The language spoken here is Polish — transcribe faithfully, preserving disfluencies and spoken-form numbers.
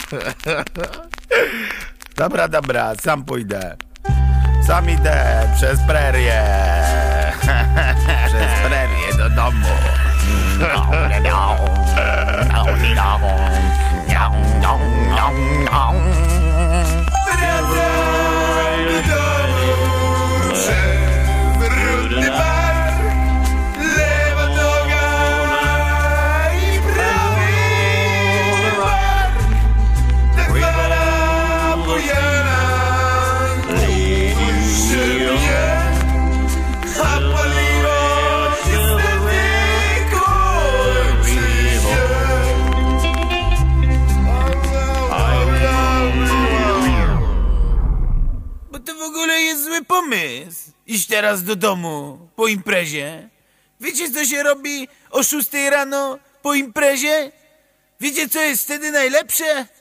Dobra, dobra, sam pójdę. Sam idę przez prerię. Przez prerię do domu. Przewrotny bar, lewa noga i prawy bar. Tak zwana bujana puszczy mnie, a paliwo niestety kończy się. Bo to w ogóle jest zły pomysł. Iść teraz do domu po imprezie. Wiecie, co się robi o szóstej rano po imprezie? Wiecie, co jest wtedy najlepsze?